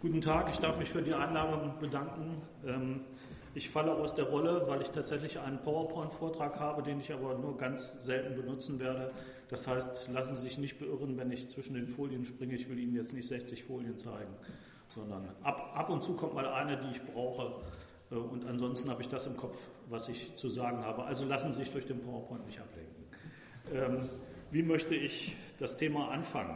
Guten Tag, ich darf mich für die Einladung bedanken. Ich falle aus der Rolle, weil ich tatsächlich einen PowerPoint-Vortrag habe, den ich aber nur ganz selten benutzen werde. Das heißt, lassen Sie sich nicht beirren, wenn ich zwischen den Folien springe. Ich will Ihnen jetzt nicht 60 Folien zeigen, sondern ab und zu kommt mal eine, die ich brauche. Und ansonsten habe ich das im Kopf, was ich zu sagen habe. Also lassen Sie sich durch den PowerPoint nicht ablenken. Wie möchte ich das Thema anfangen?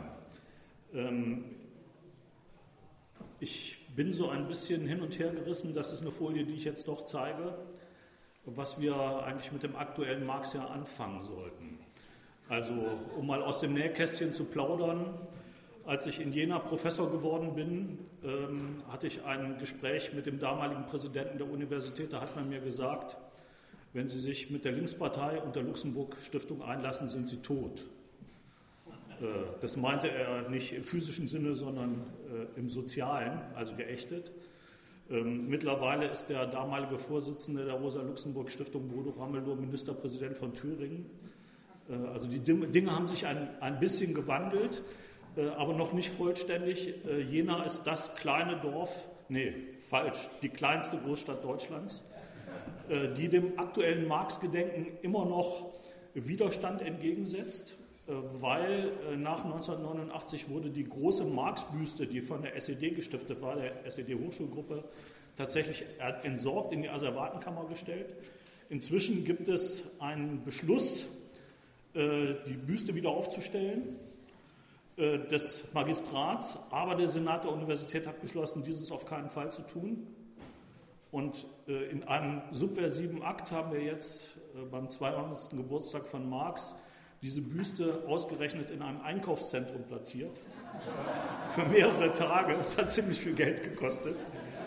Ich bin so ein bisschen hin und her gerissen, das ist eine Folie, die ich jetzt doch zeige, was wir eigentlich mit dem aktuellen Marx-Jahr anfangen sollten. Also, um mal aus dem Nähkästchen zu plaudern, als ich in Jena Professor geworden bin, hatte ich ein Gespräch mit dem damaligen Präsidenten der Universität, da hat man mir gesagt, wenn Sie sich mit der Linkspartei und der Luxemburg-Stiftung einlassen, sind Sie tot. Das meinte er nicht im physischen Sinne, sondern im sozialen, also geächtet. Mittlerweile ist der damalige Vorsitzende der Rosa-Luxemburg-Stiftung, Bodo Ramelow, Ministerpräsident von Thüringen. Also die Dinge haben sich ein bisschen gewandelt, aber noch nicht vollständig. Jena ist das kleine Dorf, die kleinste Großstadt Deutschlands, die dem aktuellen Marx-Gedenken immer noch Widerstand entgegensetzt. Weil nach 1989 wurde die große Marx-Büste, die von der SED gestiftet war, der SED-Hochschulgruppe, tatsächlich entsorgt in die Asservatenkammer gestellt. Inzwischen gibt es einen Beschluss, die Büste wieder aufzustellen, des Magistrats, aber der Senat der Universität hat beschlossen, dieses auf keinen Fall zu tun. Und in einem subversiven Akt haben wir jetzt beim 200. Geburtstag von Marx diese Büste ausgerechnet in einem Einkaufszentrum platziert, für mehrere Tage. Das hat ziemlich viel Geld gekostet.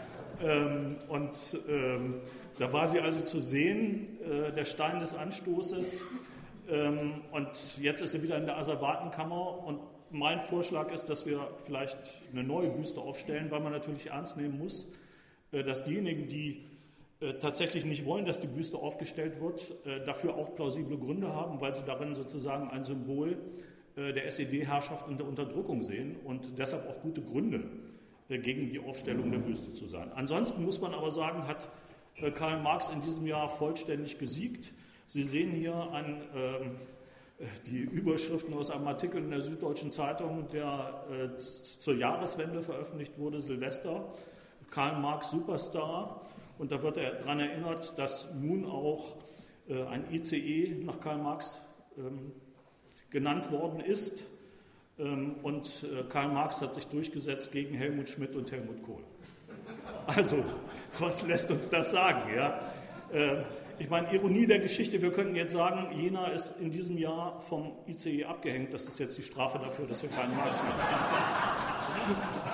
Da war sie also zu sehen, der Stein des Anstoßes. Und jetzt ist sie wieder in der Asservatenkammer. Und mein Vorschlag ist, dass wir vielleicht eine neue Büste aufstellen, weil man natürlich ernst nehmen muss, dass diejenigen, die tatsächlich nicht wollen, dass die Büste aufgestellt wird, dafür auch plausible Gründe haben, weil sie darin sozusagen ein Symbol der SED-Herrschaft und der Unterdrückung sehen und deshalb auch gute Gründe gegen die Aufstellung der Büste zu sein. Ansonsten muss man aber sagen, hat Karl Marx in diesem Jahr vollständig gesiegt. Sie sehen hier die Überschriften aus einem Artikel in der Süddeutschen Zeitung, der zur Jahreswende veröffentlicht wurde, Silvester, Karl Marx Superstar. Und da wird er daran erinnert, dass nun auch ein ICE nach Karl Marx genannt worden ist. Und Karl Marx hat sich durchgesetzt gegen Helmut Schmidt und Helmut Kohl. Also, was lässt uns das sagen? Ja? Ich meine, Ironie der Geschichte, wir könnten jetzt sagen, Jena ist in diesem Jahr vom ICE abgehängt. Das ist jetzt die Strafe dafür, dass wir Karl Marx machen.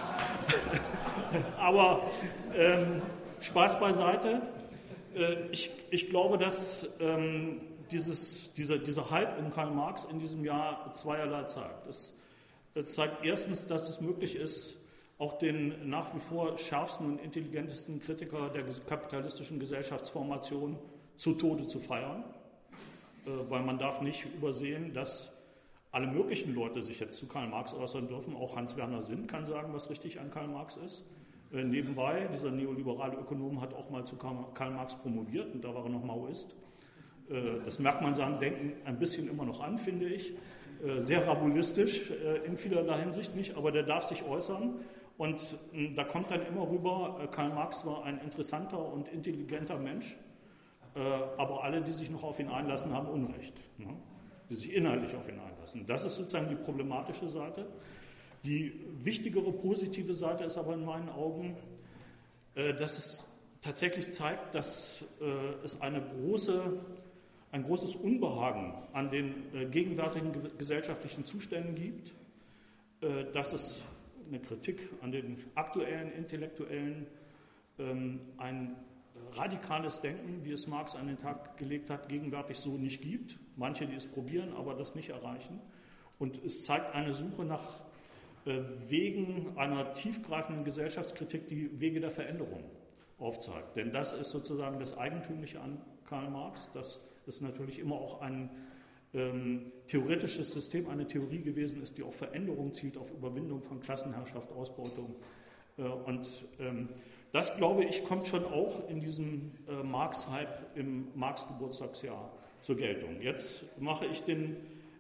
Aber Spaß beiseite. Ich glaube, dass dieser Hype um Karl Marx in diesem Jahr zweierlei zeigt. Es zeigt erstens, dass es möglich ist, auch den nach wie vor schärfsten und intelligentesten Kritiker der kapitalistischen Gesellschaftsformation zu Tode zu feiern, weil man darf nicht übersehen, dass alle möglichen Leute sich jetzt zu Karl Marx äußern dürfen. Auch Hans-Werner Sinn kann sagen, was richtig an Karl Marx ist. Nebenbei, dieser neoliberale Ökonom hat auch mal zu Karl Marx promoviert und da war er noch Maoist. Das merkt man seinem Denken ein bisschen immer noch an, finde ich. Sehr rabulistisch in vielerlei Hinsicht nicht, aber der darf sich äußern. Und da kommt dann immer rüber, Karl Marx war ein interessanter und intelligenter Mensch, aber alle, die sich noch auf ihn einlassen, haben Unrecht, ne? Die sich inhaltlich auf ihn einlassen. Das ist sozusagen die problematische Seite. Die wichtigere positive Seite ist aber in meinen Augen, dass es tatsächlich zeigt, dass es ein großes Unbehagen an den gegenwärtigen gesellschaftlichen Zuständen gibt, dass es eine Kritik an den aktuellen Intellektuellen, ein radikales Denken, wie es Marx an den Tag gelegt hat, gegenwärtig so nicht gibt. Manche, die es probieren, aber das nicht erreichen. Und es zeigt eine Suche nach Wegen einer tiefgreifenden Gesellschaftskritik, die Wege der Veränderung aufzeigt. Denn das ist sozusagen das Eigentümliche an Karl Marx, dass es natürlich immer auch ein theoretisches System, eine Theorie gewesen ist, die auf Veränderung zielt, auf Überwindung von Klassenherrschaft, Ausbeutung Das, glaube ich, kommt schon auch in diesem Marx-Hype im Marx-Geburtstagsjahr zur Geltung. Jetzt mache ich den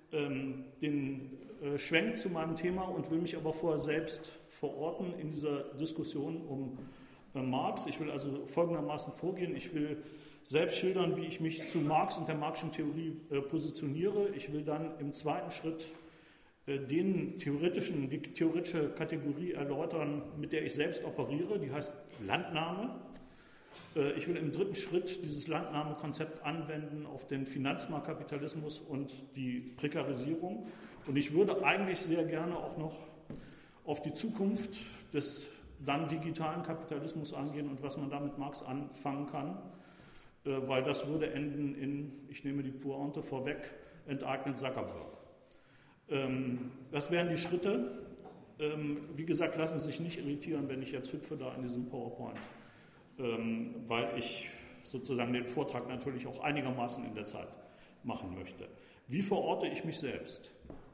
Schwenk zu meinem Thema und will mich aber vorher selbst verorten in dieser Diskussion um Marx. Ich will also folgendermaßen vorgehen. Ich will selbst schildern, wie ich mich zu Marx und der Marxischen Theorie positioniere. Ich will dann im zweiten Schritt die theoretische Kategorie erläutern, mit der ich selbst operiere, die heißt Landnahme. Ich will im dritten Schritt dieses Landnahmekonzept anwenden auf den Finanzmarktkapitalismus und die Prekarisierung. Und ich würde eigentlich sehr gerne auch noch auf die Zukunft des dann digitalen Kapitalismus angehen und was man da mit Marx anfangen kann, weil das würde enden in, ich nehme die Pointe vorweg, enteignet Zuckerberg. Das wären die Schritte. Wie gesagt, lassen Sie sich nicht irritieren, wenn ich jetzt hüpfe da in diesem PowerPoint, weil ich sozusagen den Vortrag natürlich auch einigermaßen in der Zeit machen möchte. Wie verorte ich mich selbst?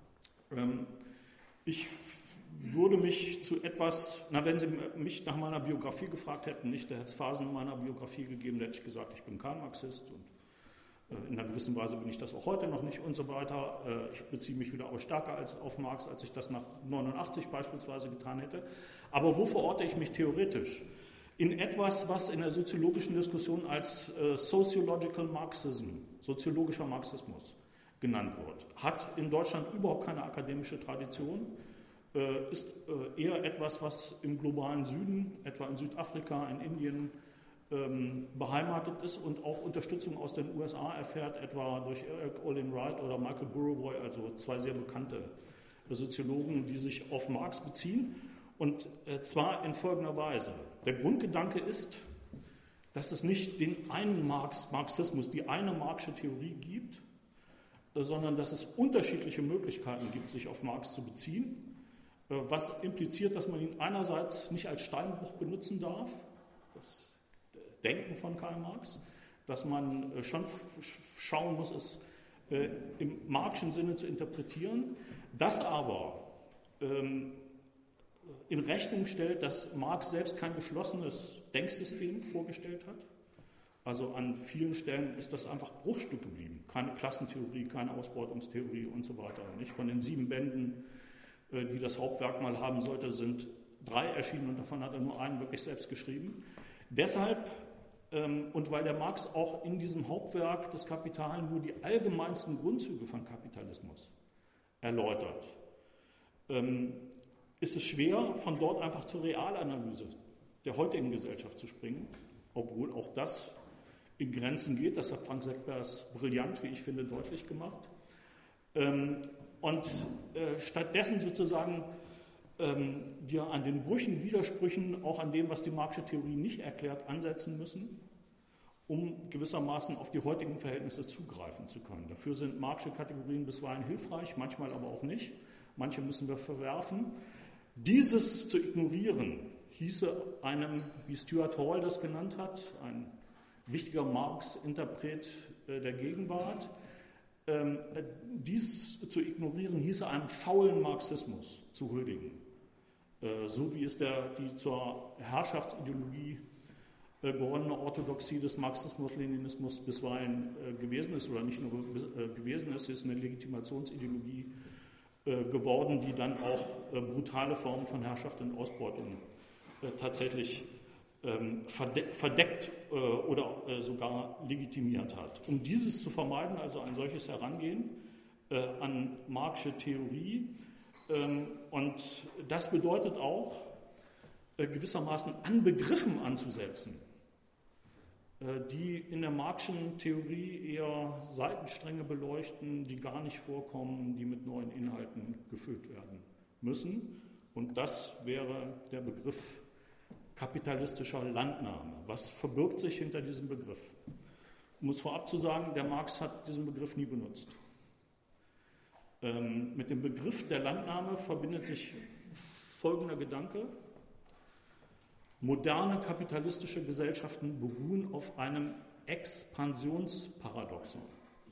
Ich würde mich zu etwas, wenn Sie mich nach meiner Biografie gefragt hätten, nicht, da hätte es Phasen in meiner Biografie gegeben, da hätte ich gesagt, ich bin Karl-Marxist und in einer gewissen Weise bin ich das auch heute noch nicht und so weiter. Ich beziehe mich wieder aber stärker auf Marx, als ich das nach 89 beispielsweise getan hätte. Aber wo verorte ich mich theoretisch? In etwas, was in der soziologischen Diskussion als Sociological Marxism, soziologischer Marxismus genannt wird. Hat in Deutschland überhaupt keine akademische Tradition, ist eher etwas, was im globalen Süden, etwa in Südafrika, in Indien, beheimatet ist und auch Unterstützung aus den USA erfährt, etwa durch Eric Olin Wright oder Michael Burawoy, also zwei sehr bekannte Soziologen, die sich auf Marx beziehen. Und zwar in folgender Weise. Der Grundgedanke ist, dass es nicht den einen Marxismus, die eine Marxische Theorie gibt, sondern dass es unterschiedliche Möglichkeiten gibt, sich auf Marx zu beziehen, was impliziert, dass man ihn einerseits nicht als Steinbruch benutzen darf, das Denken von Karl Marx, dass man schon schauen muss, es im Marxischen Sinne zu interpretieren, das aber in Rechnung stellt, dass Marx selbst kein geschlossenes Denksystem vorgestellt hat. Also an vielen Stellen ist das einfach Bruchstück geblieben. Keine Klassentheorie, keine Ausbeutungstheorie und so weiter. Nicht? Von den 7 Bänden, die das Hauptwerk mal haben sollte, sind 3 erschienen und davon hat er nur einen wirklich selbst geschrieben. Deshalb und weil der Marx auch in diesem Hauptwerk des Kapital nur die allgemeinsten Grundzüge von Kapitalismus erläutert, ist es schwer, von dort einfach zur Realanalyse der heutigen Gesellschaft zu springen, obwohl auch das in Grenzen geht. Das hat Frank Seckbergs brillant, wie ich finde, deutlich gemacht. Und stattdessen sozusagen wir an den Brüchen, Widersprüchen, auch an dem, was die Marxische Theorie nicht erklärt, ansetzen müssen, um gewissermaßen auf die heutigen Verhältnisse zugreifen zu können. Dafür sind Marxische Kategorien bisweilen hilfreich, manchmal aber auch nicht. Manche müssen wir verwerfen. Dieses zu ignorieren, hieße einem, wie Stuart Hall das genannt hat, ein wichtiger Marx-Interpret der Gegenwart, dies zu ignorieren, hieße einem faulen Marxismus zu huldigen. So wie es die zur Herrschaftsideologie gewonnene Orthodoxie des Marxismus-Leninismus bisweilen gewesen ist, oder nicht nur gewesen ist, ist eine Legitimationsideologie geworden, die dann auch brutale Formen von Herrschaft und Ausbeutung tatsächlich verdeckt oder sogar legitimiert hat. Um dieses zu vermeiden, also ein solches Herangehen an Marxische Theorie, und das bedeutet auch, gewissermaßen an Begriffen anzusetzen, die in der Marxischen Theorie eher Seitenstränge beleuchten, die gar nicht vorkommen, die mit neuen Inhalten gefüllt werden müssen. Und das wäre der Begriff kapitalistischer Landnahme. Was verbirgt sich hinter diesem Begriff? Um es vorab zu sagen, der Marx hat diesen Begriff nie benutzt. Mit dem Begriff der Landnahme verbindet sich folgender Gedanke. Moderne kapitalistische Gesellschaften beruhen auf einem Expansionsparadoxon.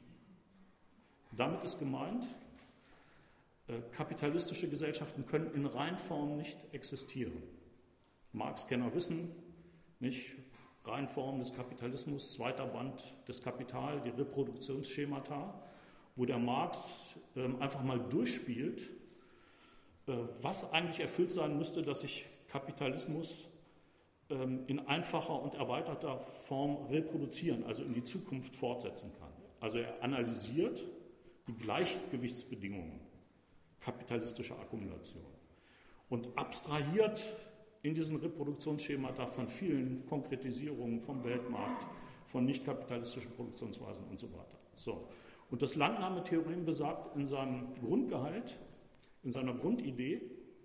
Damit ist gemeint, kapitalistische Gesellschaften können in Reinform nicht existieren. Marx-Kenner wissen, nicht? Reihenform des Kapitalismus, zweiter Band des Kapital, die Reproduktionsschemata, wo der Marx einfach mal durchspielt, was eigentlich erfüllt sein müsste, dass sich Kapitalismus in einfacher und erweiterter Form reproduzieren, also in die Zukunft fortsetzen kann. Also er analysiert die Gleichgewichtsbedingungen kapitalistischer Akkumulation und abstrahiert in diesen Reproduktionsschemata von vielen Konkretisierungen vom Weltmarkt, von nicht-kapitalistischen Produktionsweisen und so weiter. So. Und das Landnahmetheorem besagt in seinem Grundgehalt, in seiner Grundidee,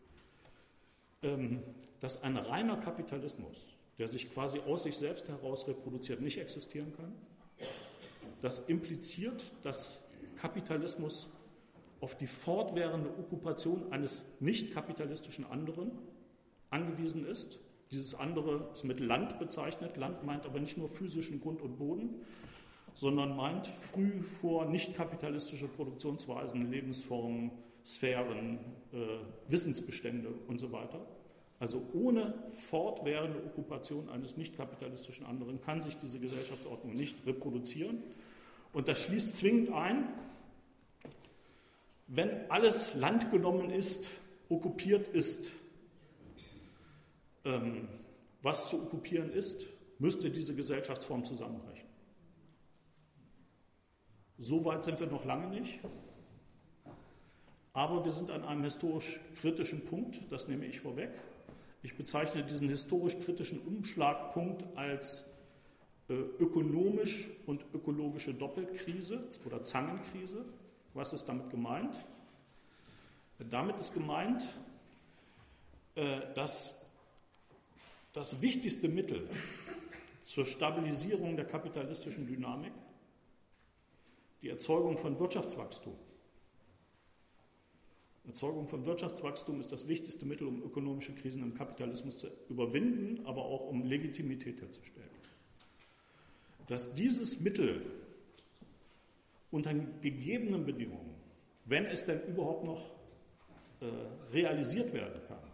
dass ein reiner Kapitalismus, der sich quasi aus sich selbst heraus reproduziert, nicht existieren kann. Das impliziert, dass Kapitalismus auf die fortwährende Okkupation eines nicht-kapitalistischen anderen angewiesen ist. Dieses andere ist mit Land bezeichnet. Land meint aber nicht nur physischen Grund und Boden, sondern meint früh vor nicht-kapitalistische Produktionsweisen, Lebensformen, Sphären, Wissensbestände und so weiter. Also ohne fortwährende Okkupation eines nicht-kapitalistischen anderen kann sich diese Gesellschaftsordnung nicht reproduzieren. Und das schließt zwingend ein, wenn alles Land genommen ist, okkupiert ist, was zu okkupieren ist, müsste diese Gesellschaftsform zusammenbrechen. So weit sind wir noch lange nicht, aber wir sind an einem historisch kritischen Punkt, das nehme ich vorweg. Ich bezeichne diesen historisch kritischen Umschlagpunkt als ökonomisch und ökologische Doppelkrise oder Zangenkrise. Was ist damit gemeint? Damit ist gemeint, dass das wichtigste Mittel zur Stabilisierung der kapitalistischen Dynamik die Erzeugung von Wirtschaftswachstum. Erzeugung von Wirtschaftswachstum ist das wichtigste Mittel, um ökonomische Krisen im Kapitalismus zu überwinden, aber auch um Legitimität herzustellen. Dass dieses Mittel unter gegebenen Bedingungen, wenn es denn überhaupt noch realisiert werden kann,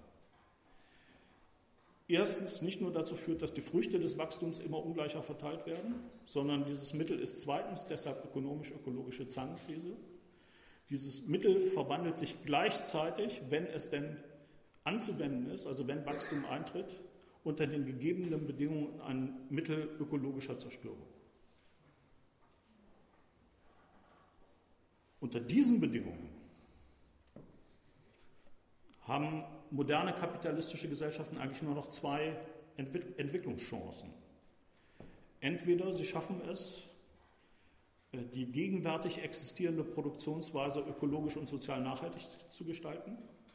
erstens nicht nur dazu führt, dass die Früchte des Wachstums immer ungleicher verteilt werden, sondern dieses Mittel ist zweitens deshalb ökonomisch-ökologische Zangenkrise. Dieses Mittel verwandelt sich gleichzeitig, wenn es denn anzuwenden ist, also wenn Wachstum eintritt, unter den gegebenen Bedingungen ein Mittel ökologischer Zerstörung. Unter diesen Bedingungen haben moderne kapitalistische Gesellschaften eigentlich nur noch zwei Entwicklungschancen. Entweder sie schaffen es, die gegenwärtig existierende Produktionsweise ökologisch und sozial nachhaltig zu gestalten,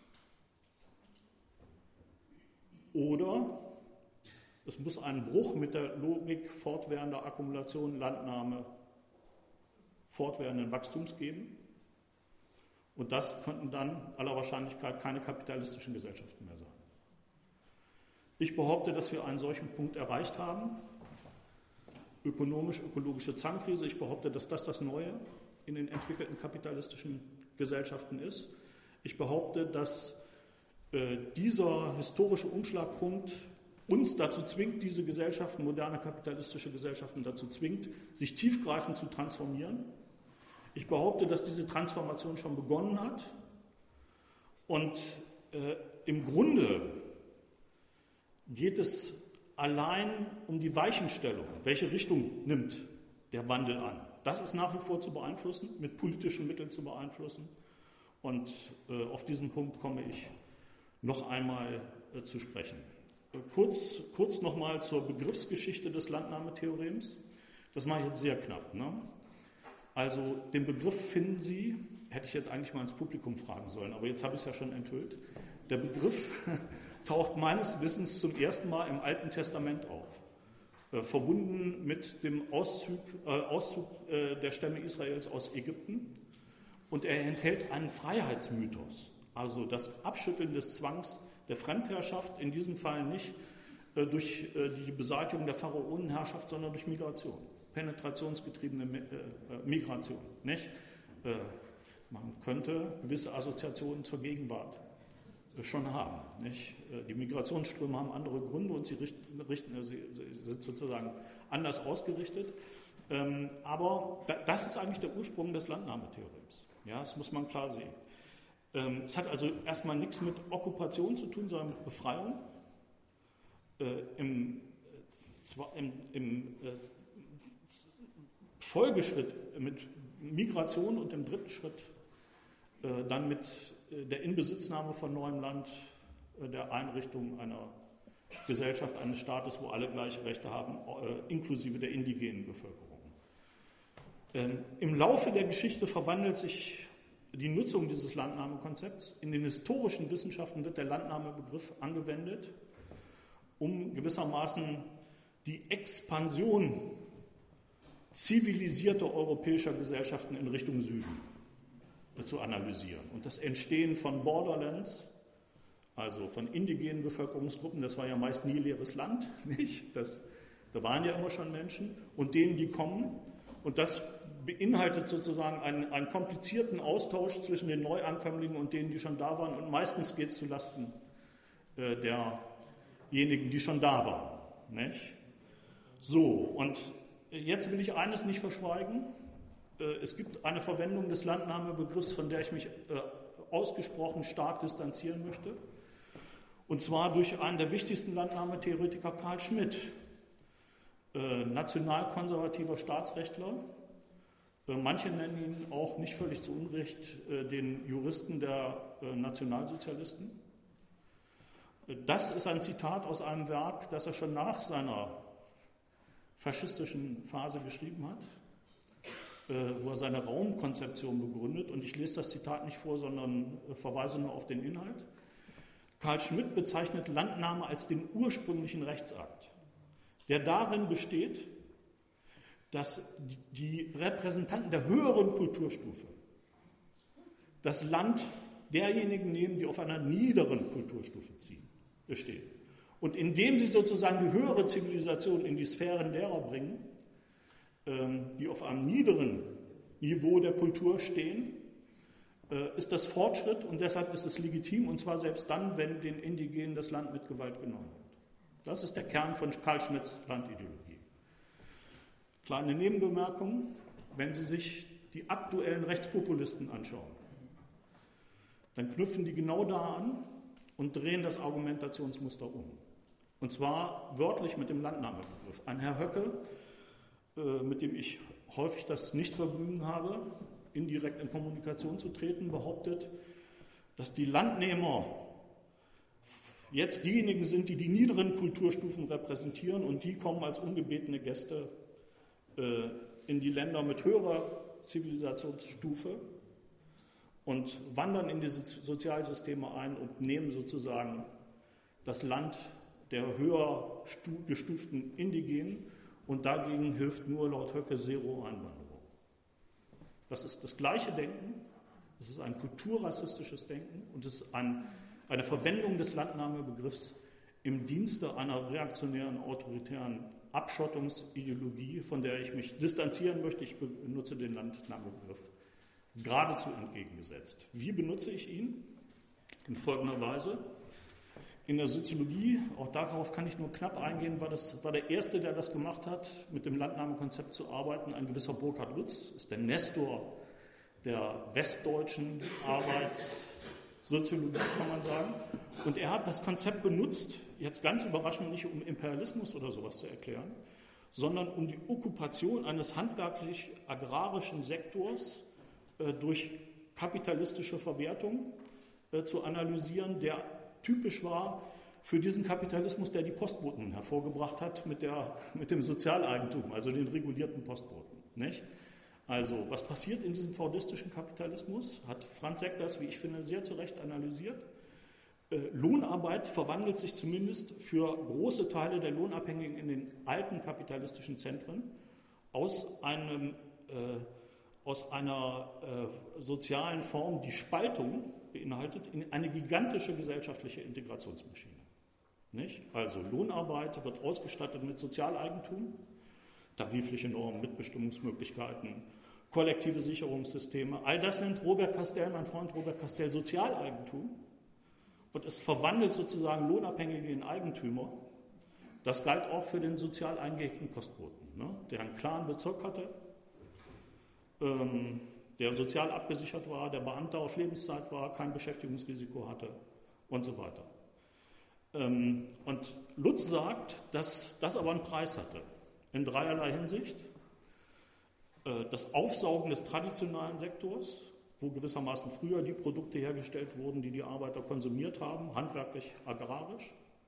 oder es muss einen Bruch mit der Logik fortwährender Akkumulation, Landnahme, fortwährenden Wachstums geben. Und das könnten dann aller Wahrscheinlichkeit keine kapitalistischen Gesellschaften mehr sein. Ich behaupte, dass wir einen solchen Punkt erreicht haben. Ökonomisch-ökologische Zangenkrise. Ich behaupte, dass das Neue in den entwickelten kapitalistischen Gesellschaften ist. Ich behaupte, dass dieser historische Umschlagpunkt uns dazu zwingt, diese Gesellschaften, moderne kapitalistische Gesellschaften dazu zwingt, sich tiefgreifend zu transformieren. Ich behaupte, dass diese Transformation schon begonnen hat und im Grunde geht es allein um die Weichenstellung. Welche Richtung nimmt der Wandel an? Das ist nach wie vor zu beeinflussen, mit politischen Mitteln zu beeinflussen. Und auf diesen Punkt komme ich noch einmal zu sprechen. Kurz nochmal zur Begriffsgeschichte des Landnahmetheorems. Das mache ich jetzt sehr knapp. Ne? Also den Begriff finden Sie, hätte ich jetzt eigentlich mal ins Publikum fragen sollen, aber jetzt habe ich es ja schon enthüllt. Der Begriff taucht meines Wissens zum ersten Mal im Alten Testament auf, verbunden mit dem Auszug der Stämme Israels aus Ägypten. Und er enthält einen Freiheitsmythos, also das Abschütteln des Zwangs der Fremdherrschaft, in diesem Fall nicht durch die Beseitigung der Pharaonenherrschaft, sondern durch Migration. Penetrationsgetriebene Migration. Nicht? Man könnte gewisse Assoziationen zur Gegenwart schon haben. Nicht? Die Migrationsströme haben andere Gründe und sie sind sozusagen anders ausgerichtet. Aber das ist eigentlich der Ursprung des Landnahmetheorems. Ja, das muss man klar sehen. Es hat also erstmal nichts mit Okkupation zu tun, sondern mit Befreiung. Im Folgeschritt mit Migration und im dritten Schritt dann mit der Inbesitznahme von neuem Land, der Einrichtung einer Gesellschaft, eines Staates, wo alle gleiche Rechte haben, inklusive der indigenen Bevölkerung. Im Laufe der Geschichte verwandelt sich die Nutzung dieses Landnahmekonzepts. In den historischen Wissenschaften wird der Landnahmebegriff angewendet, um gewissermaßen die Expansion zivilisierter europäischer Gesellschaften in Richtung Süden zu analysieren. Und das Entstehen von Borderlands, also von indigenen Bevölkerungsgruppen, das war ja meist nie leeres Land, nicht? Da waren ja immer schon Menschen, und denen, die kommen. Und das beinhaltet sozusagen einen komplizierten Austausch zwischen den Neuankömmlingen und denen, die schon da waren. Und meistens geht es zulasten derjenigen, die schon da waren. Nicht? So, und jetzt will ich eines nicht verschweigen. Es gibt eine Verwendung des Landnahmebegriffs, von der ich mich ausgesprochen stark distanzieren möchte. Und zwar durch einen der wichtigsten Landnahmetheoretiker, Carl Schmitt, nationalkonservativer Staatsrechtler. Manche nennen ihn auch nicht völlig zu Unrecht den Juristen der Nationalsozialisten. Das ist ein Zitat aus einem Werk, das er schon nach seiner faschistischen Phase geschrieben hat, wo er seine Raumkonzeption begründet. Und ich lese das Zitat nicht vor, sondern verweise nur auf den Inhalt. Carl Schmitt bezeichnet Landnahme als den ursprünglichen Rechtsakt, der darin besteht, dass die Repräsentanten der höheren Kulturstufe das Land derjenigen nehmen, die auf einer niederen Kulturstufe stehen. Und indem sie sozusagen die höhere Zivilisation in die Sphären derer bringen, die auf einem niederen Niveau der Kultur stehen, ist das Fortschritt, und deshalb ist es legitim, und zwar selbst dann, wenn den Indigenen das Land mit Gewalt genommen wird. Das ist der Kern von Carl Schmitts Landideologie. Kleine Nebenbemerkung: Wenn Sie sich die aktuellen Rechtspopulisten anschauen, dann knüpfen die genau da an und drehen das Argumentationsmuster um. Und zwar wörtlich mit dem Landnahmebegriff. Ein Herr Höcke, mit dem ich häufig das Nichtvergnügen habe, indirekt in Kommunikation zu treten, behauptet, dass die Landnehmer jetzt diejenigen sind, die die niederen Kulturstufen repräsentieren, und die kommen als ungebetene Gäste in die Länder mit höherer Zivilisationsstufe und wandern in diese Sozialsysteme ein und nehmen sozusagen das Land der höher gestuften Indigenen, und dagegen hilft nur laut Höcke Zero-Einwanderung. Das ist das gleiche Denken, das ist ein kulturrassistisches Denken, und es ist eine Verwendung des Landnahmebegriffs im Dienste einer reaktionären, autoritären Abschottungsideologie, von der ich mich distanzieren möchte. Ich benutze den Landnahmebegriff geradezu entgegengesetzt. Wie benutze ich ihn? In folgender Weise. In der Soziologie, auch darauf kann ich nur knapp eingehen, war der Erste, der das gemacht hat, mit dem Landnahmekonzept zu arbeiten, ein gewisser Burkhard Lutz, ist der Nestor der westdeutschen Arbeitssoziologie, kann man sagen. Und er hat das Konzept benutzt, jetzt ganz überraschend nicht um Imperialismus oder sowas zu erklären, sondern um die Okkupation eines handwerklich-agrarischen Sektors durch kapitalistische Verwertung zu analysieren, der typisch war für diesen Kapitalismus, der die Postboten hervorgebracht hat mit dem Sozialeigentum, also den regulierten Postboten. Nicht? Also, was passiert in diesem fordistischen Kapitalismus? Hat Franz Seckers, wie ich finde, sehr zu Recht analysiert. Lohnarbeit verwandelt sich zumindest für große Teile der Lohnabhängigen in den alten kapitalistischen Zentren aus einer sozialen Form, die Spaltung beinhaltet, in eine gigantische gesellschaftliche Integrationsmaschine. Nicht? Also Lohnarbeit wird ausgestattet mit Sozialeigentum, tarifliche Normen, Mitbestimmungsmöglichkeiten, kollektive Sicherungssysteme. All das nennt Robert Castell, mein Freund Robert Castell, Sozialeigentum. und es verwandelt sozusagen Lohnabhängige in Eigentümer. Das galt auch für den sozial eingehegten Postboten, ne, der einen klaren Bezirk hatte, der sozial abgesichert war, der Beamter auf Lebenszeit war, kein Beschäftigungsrisiko hatte und so weiter. Und Lutz sagt, dass das aber einen Preis hatte, in dreierlei Hinsicht. Das Aufsaugen des traditionellen Sektors, wo gewissermaßen früher die Produkte hergestellt wurden, die die Arbeiter konsumiert haben, handwerklich, agrarisch.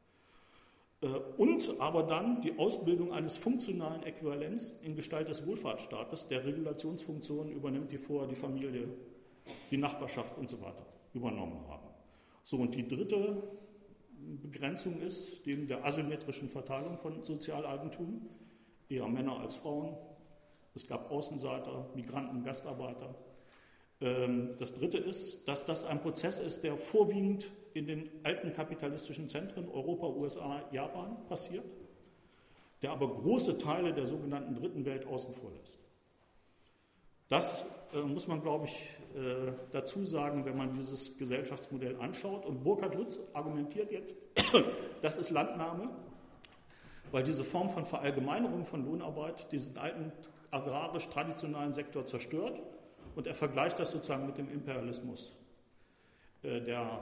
Und aber dann die Ausbildung eines funktionalen Äquivalents in Gestalt des Wohlfahrtsstaates, der Regulationsfunktionen übernimmt, die vorher die Familie, die Nachbarschaft und so weiter übernommen haben. So, und die dritte Begrenzung ist neben der asymmetrischen Verteilung von Sozialeigentum, eher Männer als Frauen. Es gab Außenseiter, Migranten, Gastarbeiter. Das dritte ist, dass das ein Prozess ist, der vorwiegend in den alten kapitalistischen Zentren Europa, USA, Japan passiert, der aber große Teile der sogenannten Dritten Welt außen vor lässt. Das muss man, glaube ich, dazu sagen, wenn man dieses Gesellschaftsmodell anschaut. Und Burkhard Lutz argumentiert jetzt, das ist Landnahme, weil diese Form von Verallgemeinerung von Lohnarbeit diesen alten agrarisch-traditionalen Sektor zerstört. Und er vergleicht das sozusagen mit dem Imperialismus der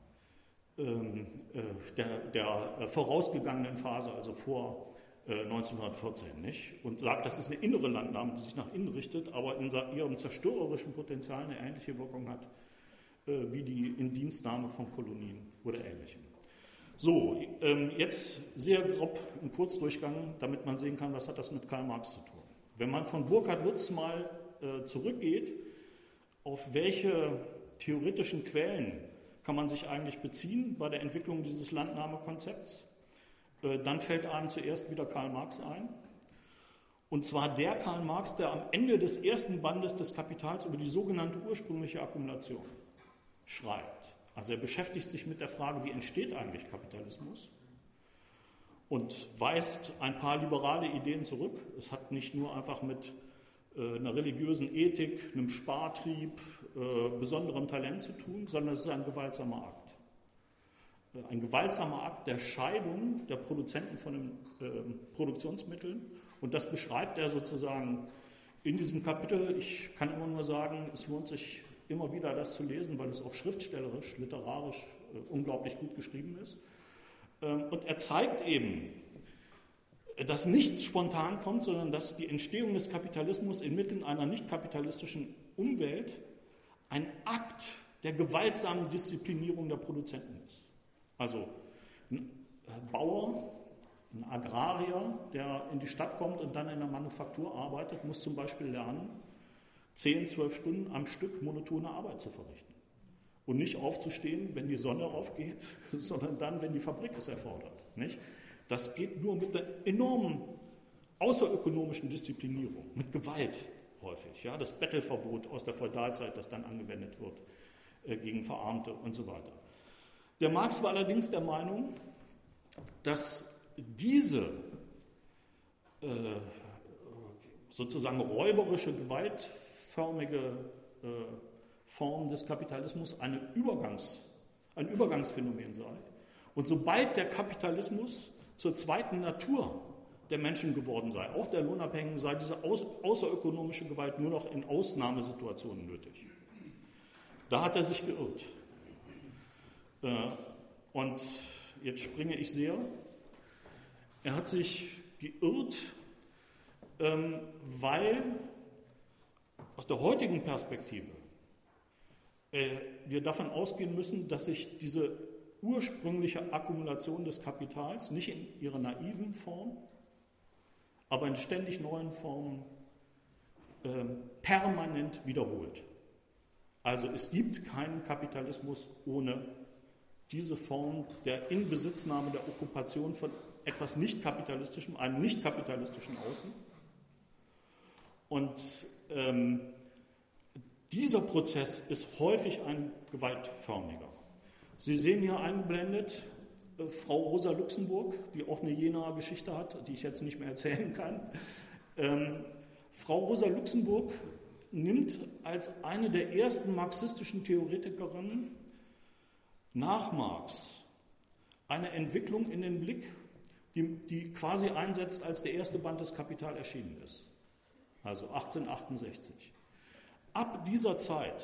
vorausgegangenen Phase, also vor 1914, nicht? Und sagt, das ist eine innere Landnahme, die sich nach innen richtet, aber in ihrem zerstörerischen Potenzial eine ähnliche Wirkung hat wie die Indienstnahme von Kolonien oder Ähnlichem. So, jetzt sehr grob im Kurzdurchgang, damit man sehen kann, was hat das mit Karl Marx zu tun. Wenn man von Burkhard Lutz mal zurückgeht, auf welche theoretischen Quellen kann man sich eigentlich beziehen bei der Entwicklung dieses Landnahmekonzepts, dann fällt einem zuerst wieder Karl Marx ein. Und zwar der Karl Marx, der am Ende des ersten Bandes des Kapitals über die sogenannte ursprüngliche Akkumulation schreibt. Also er beschäftigt sich mit der Frage, wie entsteht eigentlich Kapitalismus, und weist ein paar liberale Ideen zurück. Es hat nicht nur einfach mit einer religiösen Ethik, einem Spartrieb, besonderem Talent zu tun, sondern es ist ein gewaltsamer Akt. Ein gewaltsamer Akt der Scheidung der Produzenten von den Produktionsmitteln. Und das beschreibt er sozusagen in diesem Kapitel. Ich kann immer nur sagen, es lohnt sich immer wieder, das zu lesen, weil es auch schriftstellerisch, literarisch unglaublich gut geschrieben ist. Und er zeigt eben, dass nichts spontan kommt, sondern dass die Entstehung des Kapitalismus inmitten einer nicht kapitalistischen Umwelt ein Akt der gewaltsamen Disziplinierung der Produzenten ist. Also ein Bauer, ein Agrarier, der in die Stadt kommt und dann in der Manufaktur arbeitet, muss zum Beispiel lernen, 10, 12 Stunden am Stück monotone Arbeit zu verrichten. Und nicht aufzustehen, wenn die Sonne aufgeht, sondern dann, wenn die Fabrik es erfordert. Nicht? Das geht nur mit einer enormen außerökonomischen Disziplinierung, mit Gewalt häufig. Ja? Das Bettelverbot aus der Feudalzeit, das dann angewendet wird gegen Verarmte und so weiter. Der Marx war allerdings der Meinung, dass diese sozusagen räuberische, gewaltförmige Form des Kapitalismus ein Übergangsphänomen sei. Und sobald der Kapitalismus zur zweiten Natur der Menschen geworden sei, auch der Lohnabhängigen, sei diese außerökonomische Gewalt nur noch in Ausnahmesituationen nötig. Da hat er sich geirrt. Und jetzt springe ich sehr. Er hat sich geirrt, weil aus der heutigen Perspektive wir davon ausgehen müssen, dass sich diese ursprüngliche Akkumulation des Kapitals nicht in ihrer naiven Form, aber in ständig neuen Formen permanent wiederholt. Also es gibt keinen Kapitalismus ohne diese Form der Inbesitznahme, der Okkupation von etwas Nicht-Kapitalistischem, einem nicht-kapitalistischen Außen. Und dieser Prozess ist häufig ein gewaltförmiger. Sie sehen hier eingeblendet Frau Rosa Luxemburg, die auch eine Jenaer Geschichte hat, die ich jetzt nicht mehr erzählen kann. Frau Rosa Luxemburg nimmt als eine der ersten marxistischen Theoretikerinnen nach Marx eine Entwicklung in den Blick, die quasi einsetzt, als der erste Band des Kapital erschienen ist, also 1868. Ab dieser Zeit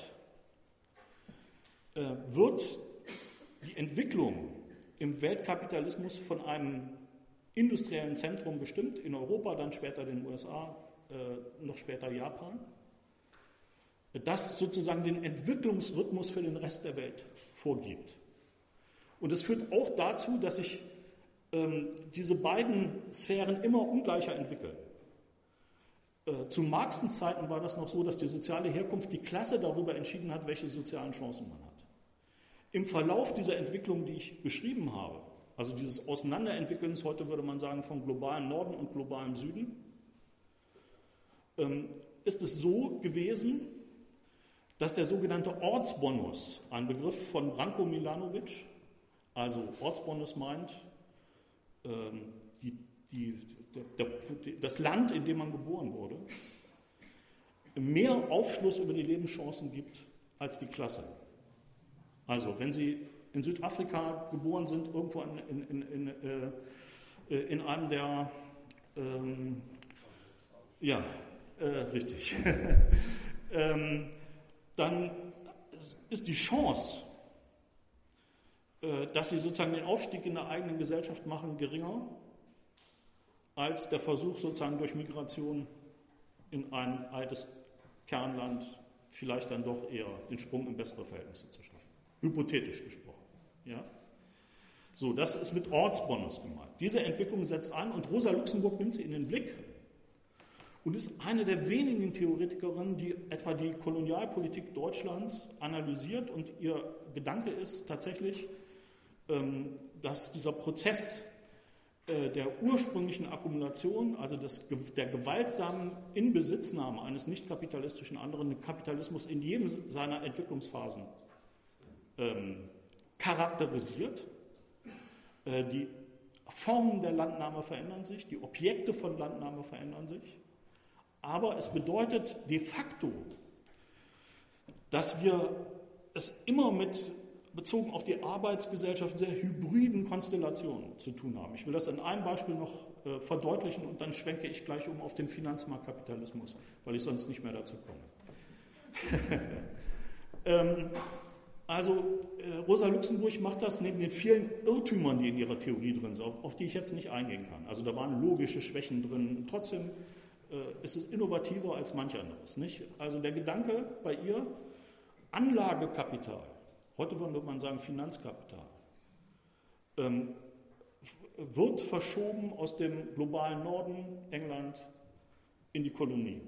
wird die Entwicklung im Weltkapitalismus von einem industriellen Zentrum bestimmt, in Europa, dann später den USA, noch später Japan, das sozusagen den Entwicklungsrhythmus für den Rest der Welt vorgibt. Und es führt auch dazu, dass sich diese beiden Sphären immer ungleicher entwickeln. Zu Marxens Zeiten war das noch so, dass die soziale Herkunft die Klasse darüber entschieden hat, welche sozialen Chancen man hat. Im Verlauf dieser Entwicklung, die ich beschrieben habe, also dieses Auseinanderentwickelns, heute würde man sagen, vom globalen Norden und globalem Süden, ist es so gewesen, dass der sogenannte Ortsbonus, ein Begriff von Branko Milanovic, also Ortsbonus meint, das Land, in dem man geboren wurde, mehr Aufschluss über die Lebenschancen gibt als die Klasse. Also, wenn Sie in Südafrika geboren sind, irgendwo in einem der, richtig, dann ist die Chance, dass Sie sozusagen den Aufstieg in der eigenen Gesellschaft machen, geringer als der Versuch, sozusagen durch Migration in ein altes Kernland vielleicht dann doch eher den Sprung in bessere Verhältnisse zu schaffen. Hypothetisch gesprochen. Ja? So, das ist mit Ortsbonus gemeint. Diese Entwicklung setzt an und Rosa Luxemburg nimmt sie in den Blick und ist eine der wenigen Theoretikerinnen, die etwa die Kolonialpolitik Deutschlands analysiert, und ihr Gedanke ist tatsächlich, dass dieser Prozess der ursprünglichen Akkumulation, also der gewaltsamen Inbesitznahme eines nicht-kapitalistischen anderen, den Kapitalismus in jedem seiner Entwicklungsphasen charakterisiert. Die Formen der Landnahme verändern sich, die Objekte von Landnahme verändern sich, aber es bedeutet de facto, dass wir es immer mit bezogen auf die Arbeitsgesellschaft sehr hybriden Konstellationen zu tun haben. Ich will das an einem Beispiel noch verdeutlichen und dann schwenke ich gleich um auf den Finanzmarktkapitalismus, weil ich sonst nicht mehr dazu komme. Rosa Luxemburg macht das neben den vielen Irrtümern, die in ihrer Theorie drin sind, auf die ich jetzt nicht eingehen kann. Also da waren logische Schwächen drin. Trotzdem ist es innovativer als manch anderes. Nicht? Also der Gedanke bei ihr, Anlagekapital, heute würde man sagen Finanzkapital, wird verschoben aus dem globalen Norden, England, in die Kolonie.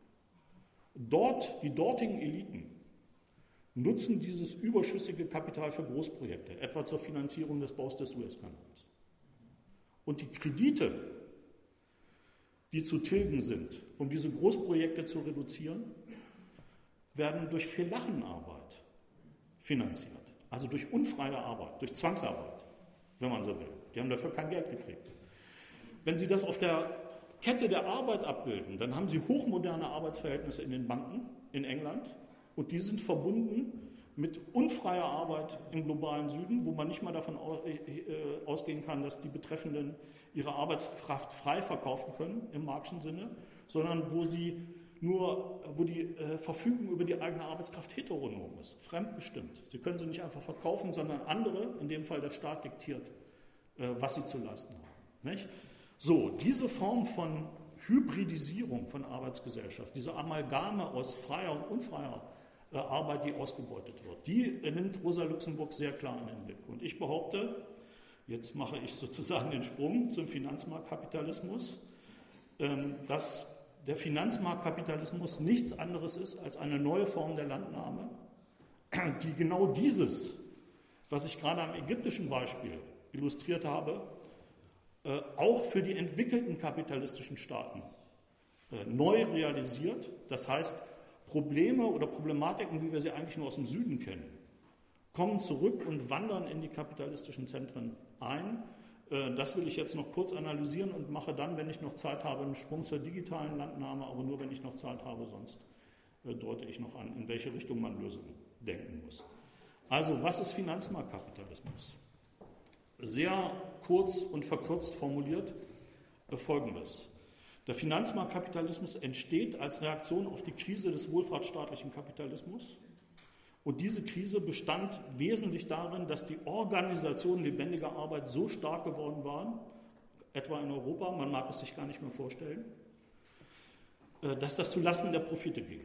Die dortigen Eliten nutzen dieses überschüssige Kapital für Großprojekte, etwa zur Finanzierung des Baus des Suezkanals. Und die Kredite, die zu tilgen sind, um diese Großprojekte zu reduzieren, werden durch Fehllachenarbeit finanziert. Also durch unfreie Arbeit, durch Zwangsarbeit, wenn man so will. Die haben dafür kein Geld gekriegt. Wenn Sie das auf der Kette der Arbeit abbilden, dann haben Sie hochmoderne Arbeitsverhältnisse in den Banken in England, und die sind verbunden mit unfreier Arbeit im globalen Süden, wo man nicht mal davon ausgehen kann, dass die Betreffenden ihre Arbeitskraft frei verkaufen können im Marxischen Sinne, sondern wo die Verfügung über die eigene Arbeitskraft heteronom ist, fremdbestimmt. Sie können sie nicht einfach verkaufen, sondern andere, in dem Fall der Staat, diktiert, was sie zu leisten haben. Nicht? So, diese Form von Hybridisierung von Arbeitsgesellschaft, diese Amalgame aus freier und unfreier Arbeit, die ausgebeutet wird, die nimmt Rosa Luxemburg sehr klar in den Blick. Und ich behaupte, jetzt mache ich sozusagen den Sprung zum Finanzmarktkapitalismus, dass der Finanzmarktkapitalismus nichts anderes ist als eine neue Form der Landnahme, die genau dieses, was ich gerade am ägyptischen Beispiel illustriert habe, auch für die entwickelten kapitalistischen Staaten neu realisiert. Das heißt, Probleme oder Problematiken, wie wir sie eigentlich nur aus dem Süden kennen, kommen zurück und wandern in die kapitalistischen Zentren ein. Das will ich jetzt noch kurz analysieren und mache dann, wenn ich noch Zeit habe, einen Sprung zur digitalen Landnahme, aber nur, wenn ich noch Zeit habe, sonst deute ich noch an, in welche Richtung man Lösungen denken muss. Also, was ist Finanzmarktkapitalismus? Sehr kurz und verkürzt formuliert Folgendes. Der Finanzmarktkapitalismus entsteht als Reaktion auf die Krise des wohlfahrtsstaatlichen Kapitalismus. Und diese Krise bestand wesentlich darin, dass die Organisationen lebendiger Arbeit so stark geworden waren, etwa in Europa, man mag es sich gar nicht mehr vorstellen, dass das zulasten der Profite ging.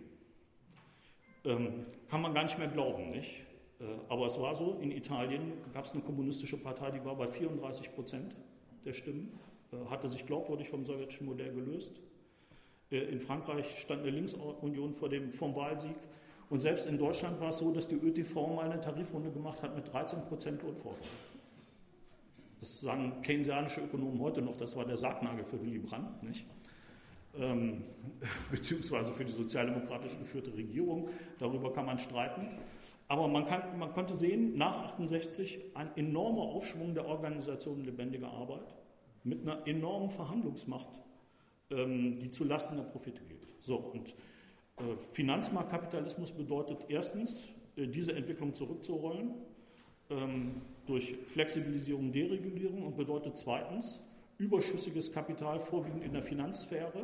Kann man gar nicht mehr glauben, nicht? Aber es war so, in Italien gab es eine kommunistische Partei, die war bei 34% der Stimmen, hatte sich glaubwürdig vom sowjetischen Modell gelöst. In Frankreich stand eine Linksunion vom Wahlsieg. Und selbst in Deutschland war es so, dass die ÖTV mal eine Tarifrunde gemacht hat mit 13% Lohnforderung. Das sagen keynesianische Ökonomen heute noch, das war der Sargnagel für Willy Brandt, nicht? Beziehungsweise für die sozialdemokratisch geführte Regierung. Darüber kann man streiten. Aber man konnte sehen, nach 1968 ein enormer Aufschwung der Organisationen lebendiger Arbeit mit einer enormen Verhandlungsmacht, die zulasten der Profite geht. So, und Finanzmarktkapitalismus bedeutet erstens, diese Entwicklung zurückzurollen durch Flexibilisierung, Deregulierung und bedeutet zweitens, überschüssiges Kapital vorwiegend in der Finanzsphäre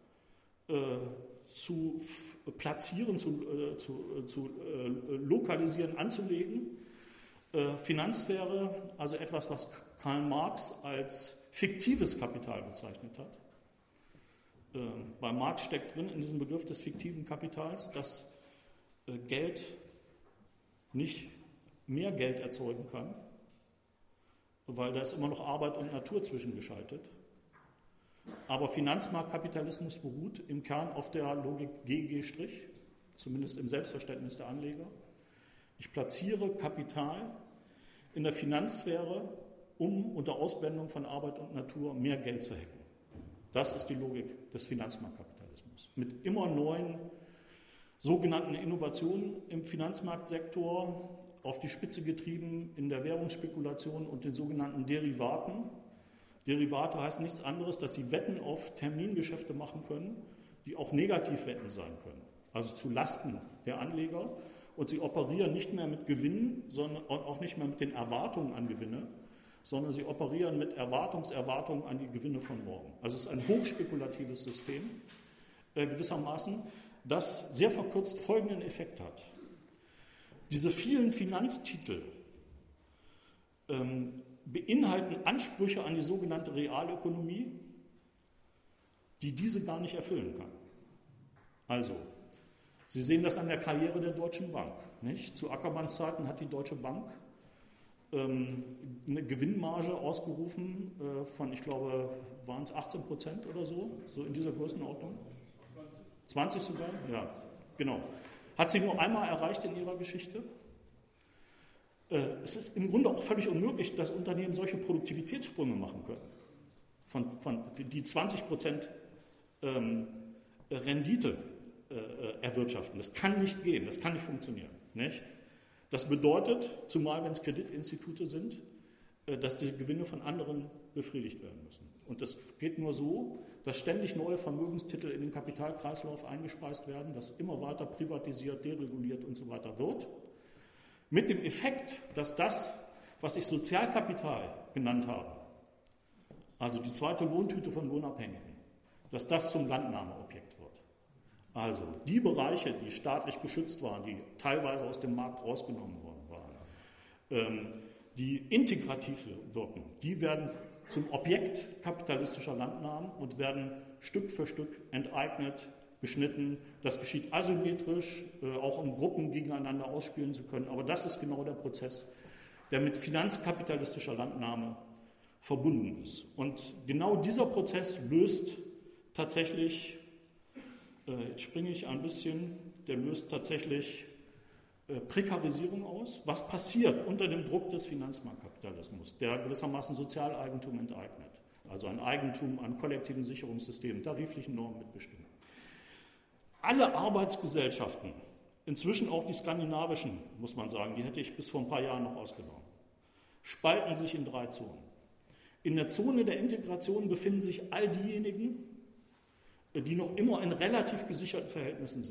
zu platzieren, zu lokalisieren, anzulegen. Finanzsphäre, also etwas, was Karl Marx als fiktives Kapital bezeichnet hat. Bei Marx steckt drin in diesem Begriff des fiktiven Kapitals, dass Geld nicht mehr Geld erzeugen kann, weil da ist immer noch Arbeit und Natur zwischengeschaltet. Aber Finanzmarktkapitalismus beruht im Kern auf der Logik G, zumindest im Selbstverständnis der Anleger. Ich platziere Kapital in der Finanzsphäre, um unter Ausblendung von Arbeit und Natur mehr Geld zu hacken. Das ist die Logik des Finanzmarktkapitalismus. Mit immer neuen sogenannten Innovationen im Finanzmarktsektor, auf die Spitze getrieben in der Währungsspekulation und den sogenannten Derivaten. Derivate heißt nichts anderes, dass sie Wetten auf Termingeschäfte machen können, die auch Negativwetten sein können, also zu Lasten der Anleger. Und sie operieren nicht mehr mit Gewinnen, sondern auch nicht mehr mit den Erwartungen an Gewinne, sondern sie operieren mit Erwartungen an die Gewinne von morgen. Also es ist ein hochspekulatives System gewissermaßen, das sehr verkürzt folgenden Effekt hat. Diese vielen Finanztitel beinhalten Ansprüche an die sogenannte Realökonomie, die diese gar nicht erfüllen kann. Also, Sie sehen das an der Karriere der Deutschen Bank. Nicht? Zu Ackermanns Zeiten hat die Deutsche Bank eine Gewinnmarge ausgerufen von, ich glaube, waren es 18% oder so in dieser Größenordnung? 20 sogar? Ja, genau. Hat sie nur einmal erreicht in ihrer Geschichte. Es ist im Grunde auch völlig unmöglich, dass Unternehmen solche Produktivitätssprünge machen können, die 20% Rendite erwirtschaften. Das kann nicht gehen, das kann nicht funktionieren. Nicht? Das bedeutet, zumal wenn es Kreditinstitute sind, dass die Gewinne von anderen befriedigt werden müssen. Und das geht nur so, dass ständig neue Vermögenstitel in den Kapitalkreislauf eingespeist werden, dass immer weiter privatisiert, dereguliert und so weiter wird. Mit dem Effekt, dass das, was ich Sozialkapital genannt habe, also die zweite Lohntüte von Lohnabhängigen, dass das zum Landnahmeobjekt wird. Also die Bereiche, die staatlich geschützt waren, die teilweise aus dem Markt rausgenommen worden waren, die integrativ wirken, die werden zum Objekt kapitalistischer Landnahmen und werden Stück für Stück enteignet, beschnitten. Das geschieht asymmetrisch, auch um Gruppen gegeneinander ausspielen zu können. Aber das ist genau der Prozess, der mit finanzkapitalistischer Landnahme verbunden ist. Und genau dieser Prozess löst tatsächlich, jetzt springe ich ein bisschen, der löst tatsächlich Prekarisierung aus. Was passiert unter dem Druck des Finanzmarktkapitalismus, der gewissermaßen Sozialeigentum enteignet? Also ein Eigentum an kollektiven Sicherungssystemen, tariflichen Normen mitbestimmt. Alle Arbeitsgesellschaften, inzwischen auch die skandinavischen, muss man sagen, die hätte ich bis vor ein paar Jahren noch ausgenommen, spalten sich in 3 Zonen. In der Zone der Integration befinden sich all diejenigen, die noch immer in relativ gesicherten Verhältnissen sind,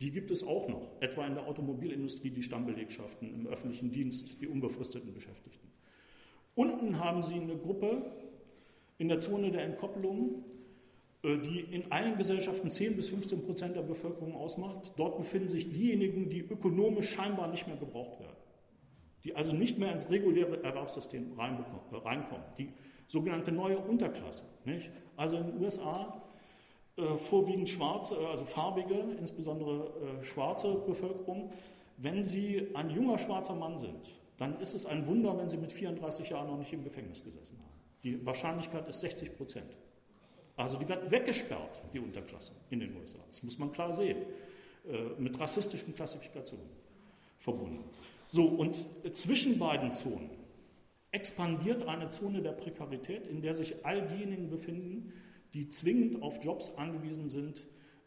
Die gibt es auch noch, etwa in der Automobilindustrie, die Stammbelegschaften, im öffentlichen Dienst, die unbefristeten Beschäftigten. Unten haben Sie eine Gruppe in der Zone der Entkopplung, die in allen Gesellschaften 10-15% der Bevölkerung ausmacht. Dort befinden sich diejenigen, die ökonomisch scheinbar nicht mehr gebraucht werden, die also nicht mehr ins reguläre Erwerbssystem reinkommen, die sogenannte neue Unterklasse. Nicht? Also in den USA vorwiegend schwarze, also farbige, insbesondere schwarze Bevölkerung. Wenn Sie ein junger schwarzer Mann sind, dann ist es ein Wunder, wenn Sie mit 34 Jahren noch nicht im Gefängnis gesessen haben. Die Wahrscheinlichkeit ist 60%. Also die wird weggesperrt, die Unterklasse in den USA. Das muss man klar sehen. Mit rassistischen Klassifikationen verbunden. So, und zwischen beiden Zonen expandiert eine Zone der Prekarität, in der sich all diejenigen befinden, die zwingend auf Jobs angewiesen sind,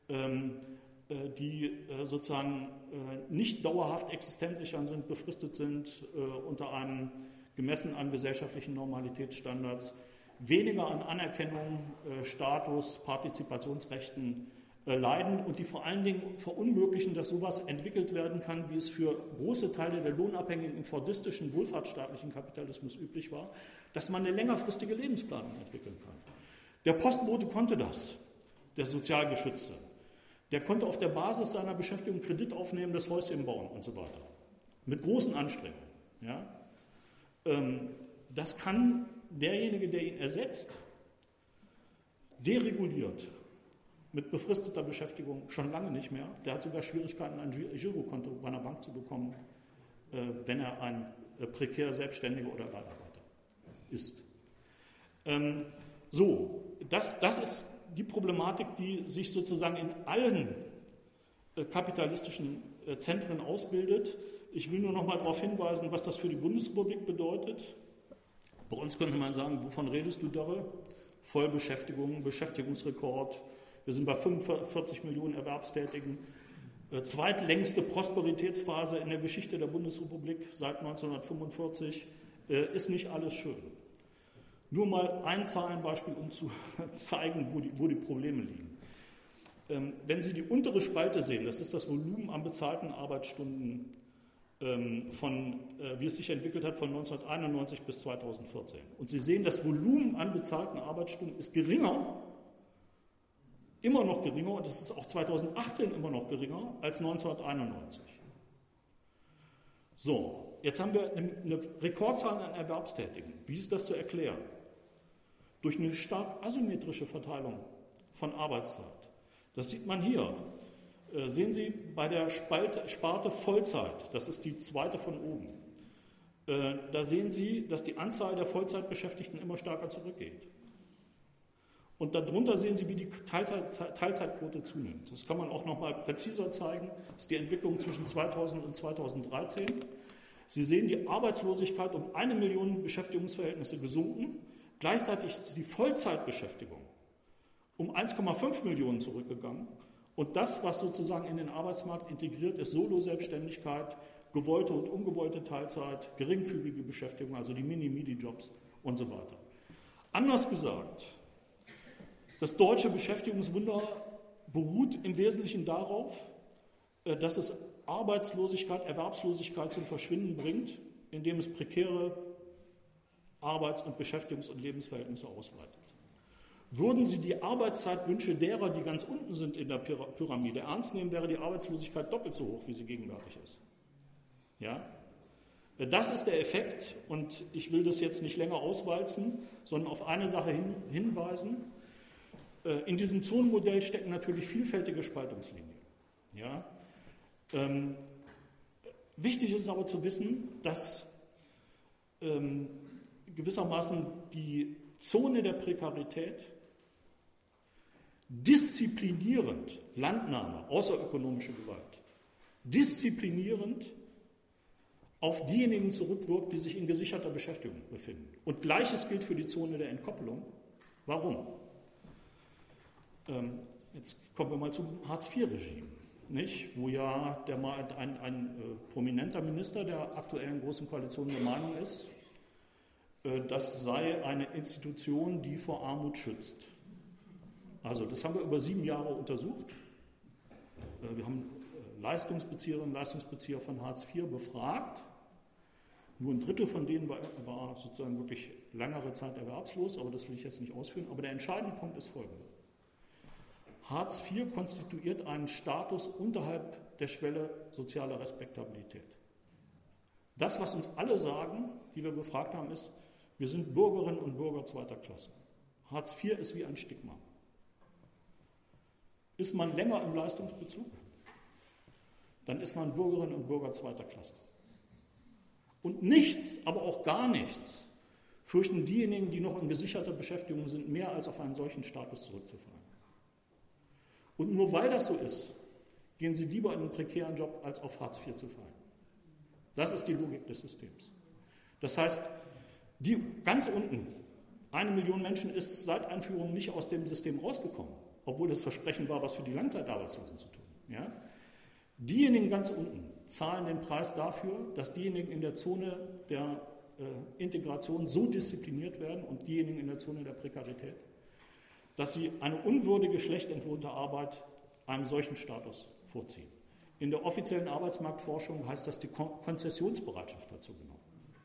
die sozusagen nicht dauerhaft existenzsichernd sind, befristet sind, unter einem gemessen an gesellschaftlichen Normalitätsstandards, weniger an Anerkennung, Status, Partizipationsrechten leiden und die vor allen Dingen verunmöglichen, dass sowas entwickelt werden kann, wie es für große Teile der Lohnabhängigen im fordistischen, wohlfahrtsstaatlichen Kapitalismus üblich war, dass man eine längerfristige Lebensplanung entwickeln kann. Der Postbote konnte das, der Sozialgeschützte. Der konnte auf der Basis seiner Beschäftigung Kredit aufnehmen, das Häuschen bauen und so weiter. Mit großen Anstrengungen. Ja? Das kann derjenige, der ihn ersetzt, dereguliert, mit befristeter Beschäftigung schon lange nicht mehr. Der hat sogar Schwierigkeiten, ein Girokonto bei einer Bank zu bekommen, wenn er ein prekär Selbstständiger oder Leiharbeiter ist. Das ist die Problematik, die sich sozusagen in allen kapitalistischen Zentren ausbildet. Ich will nur noch mal darauf hinweisen, was das für die Bundesrepublik bedeutet. Bei uns könnte man sagen, wovon redest du, Dörre? Vollbeschäftigung, Beschäftigungsrekord. Wir sind bei 45 Millionen Erwerbstätigen. Zweitlängste Prosperitätsphase in der Geschichte der Bundesrepublik seit 1945. Ist nicht alles schön. Nur mal ein Zahlenbeispiel, um zu zeigen, wo die Probleme liegen. Wenn Sie die untere Spalte sehen, das ist das Volumen an bezahlten Arbeitsstunden wie es sich entwickelt hat von 1991 bis 2014. Und Sie sehen, das Volumen an bezahlten Arbeitsstunden ist geringer, immer noch geringer, und es ist auch 2018 immer noch geringer als 1991. So, jetzt haben wir eine Rekordzahl an Erwerbstätigen. Wie ist das zu erklären? Durch eine stark asymmetrische Verteilung von Arbeitszeit. Das sieht man hier. Sehen Sie bei der Sparte Vollzeit, das ist die zweite von oben, da sehen Sie, dass die Anzahl der Vollzeitbeschäftigten immer stärker zurückgeht. Und darunter sehen Sie, wie die Teilzeitquote zunimmt. Das kann man auch noch mal präziser zeigen. Das ist die Entwicklung zwischen 2000 und 2013. Sie sehen die Arbeitslosigkeit um 1 Million Beschäftigungsverhältnisse gesunken. Gleichzeitig ist die Vollzeitbeschäftigung um 1,5 Millionen zurückgegangen. Und das, was sozusagen in den Arbeitsmarkt integriert ist, Solo-Selbstständigkeit, gewollte und ungewollte Teilzeit, geringfügige Beschäftigung, also die Mini-Midi-Jobs und so weiter. Anders gesagt, das deutsche Beschäftigungswunder beruht im Wesentlichen darauf, dass es Arbeitslosigkeit, Erwerbslosigkeit zum Verschwinden bringt, indem es prekäre Arbeits- und Beschäftigungs- und Lebensverhältnisse ausweitet. Würden Sie die Arbeitszeitwünsche derer, die ganz unten sind in der Pyramide, ernst nehmen, wäre die Arbeitslosigkeit doppelt so hoch, wie sie gegenwärtig ist. Ja? Das ist der Effekt, und ich will das jetzt nicht länger auswalzen, sondern auf eine Sache hinweisen. In diesem Zonenmodell stecken natürlich vielfältige Spaltungslinien. Ja? Wichtig ist aber zu wissen, dass gewissermaßen die Zone der Prekarität disziplinierend, Landnahme, außerökonomische Gewalt, disziplinierend auf diejenigen zurückwirkt, die sich in gesicherter Beschäftigung befinden. Und Gleiches gilt für die Zone der Entkopplung. Warum? Jetzt kommen wir mal zum Hartz-IV-Regime, wo ja ein prominenter Minister der aktuellen Großen Koalition der Meinung ist, das sei eine Institution, die vor Armut schützt. Also das haben wir über 7 Jahre untersucht. Wir haben Leistungsbezieherinnen und Leistungsbezieher von Hartz IV befragt. Nur ein Drittel von denen war sozusagen wirklich längere Zeit erwerbslos, aber das will ich jetzt nicht ausführen. Aber der entscheidende Punkt ist folgender. Hartz IV konstituiert einen Status unterhalb der Schwelle sozialer Respektabilität. Das, was uns alle sagen, die wir befragt haben, ist, wir sind Bürgerinnen und Bürger zweiter Klasse. Hartz IV ist wie ein Stigma. Ist man länger im Leistungsbezug, dann ist man Bürgerin und Bürger zweiter Klasse. Und nichts, aber auch gar nichts, fürchten diejenigen, die noch in gesicherter Beschäftigung sind, mehr als auf einen solchen Status zurückzufallen. Und nur weil das so ist, gehen sie lieber in einen prekären Job, als auf Hartz IV zu fallen. Das ist die Logik des Systems. Das heißt, die ganz unten, 1 Million Menschen ist seit Einführung nicht aus dem System rausgekommen, obwohl das Versprechen war, was für die Langzeitarbeitslosen zu tun. Ja? Diejenigen ganz unten zahlen den Preis dafür, dass diejenigen in der Zone der Integration so diszipliniert werden und diejenigen in der Zone der Prekarität, dass sie eine unwürdige, schlecht entlohnte Arbeit einem solchen Status vorziehen. In der offiziellen Arbeitsmarktforschung heißt das die Konzessionsbereitschaft dazu genommen.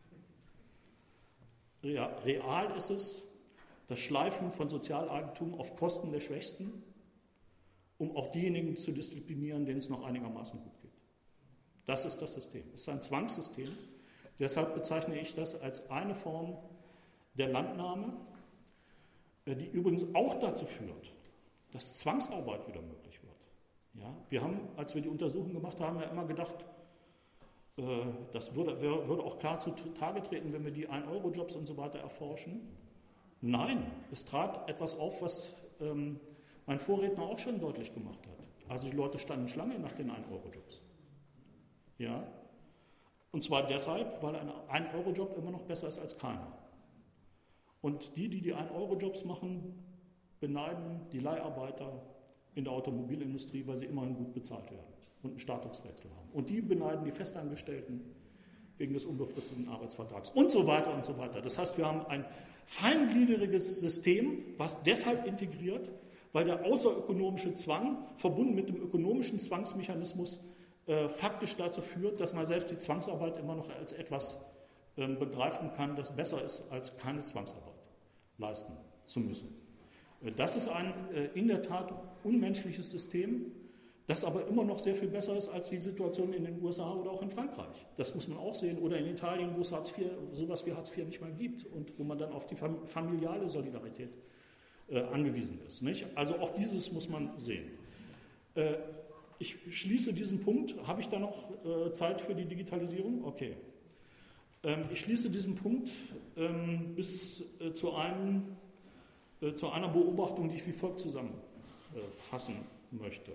Real ist es das Schleifen von Sozialeigentum auf Kosten der Schwächsten, um auch diejenigen zu disziplinieren, denen es noch einigermaßen gut geht. Das ist das System. Es ist ein Zwangssystem. Deshalb bezeichne ich das als eine Form der Landnahme, die übrigens auch dazu führt, dass Zwangsarbeit wieder möglich wird. Ja, wir haben, als wir die Untersuchung gemacht haben, ja immer gedacht, das würde auch klar zutage treten, wenn wir die 1-Euro-Jobs und so weiter erforschen. Nein, es trat etwas auf, was mein Vorredner auch schon deutlich gemacht hat. Also die Leute standen Schlange nach den 1-Euro-Jobs. Ja? Und zwar deshalb, weil ein 1-Euro-Job immer noch besser ist als keiner. Und die 1-Euro-Jobs machen, beneiden die Leiharbeiter in der Automobilindustrie, weil sie immerhin gut bezahlt werden und einen Statuswechsel haben. Und die beneiden die Festangestellten wegen des unbefristeten Arbeitsvertrags und so weiter und so weiter. Das heißt, wir haben ein feingliedriges System, was deshalb integriert, weil der außerökonomische Zwang verbunden mit dem ökonomischen Zwangsmechanismus faktisch dazu führt, dass man selbst die Zwangsarbeit immer noch als etwas begreifen kann, das besser ist, als keine Zwangsarbeit leisten zu müssen. Das ist ein in der Tat unmenschliches System, das aber immer noch sehr viel besser ist als die Situation in den USA oder auch in Frankreich. Das muss man auch sehen. Oder in Italien, wo es sowas wie Hartz IV nicht mal gibt und wo man dann auf die familiale Solidarität angewiesen ist. Nicht? Also auch dieses muss man sehen. Ich schließe diesen Punkt. Habe ich da noch Zeit für die Digitalisierung? Okay. Ich schließe diesen Punkt bis zu einer Beobachtung, die ich wie folgt zusammenfassen möchte.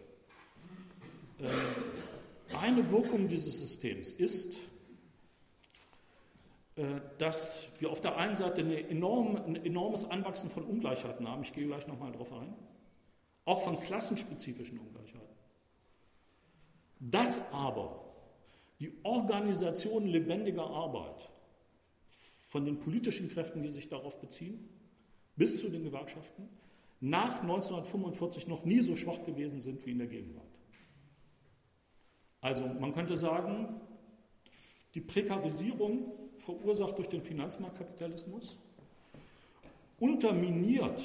Eine Wirkung dieses Systems ist, dass wir auf der einen Seite ein enormes Anwachsen von Ungleichheiten haben. Ich gehe gleich nochmal darauf ein. Auch von klassenspezifischen Ungleichheiten. Dass aber die Organisation lebendiger Arbeit von den politischen Kräften, die sich darauf beziehen, bis zu den Gewerkschaften, nach 1945 noch nie so schwach gewesen sind wie in der Gegenwart. Also man könnte sagen, die Prekarisierung, verursacht durch den Finanzmarktkapitalismus, unterminiert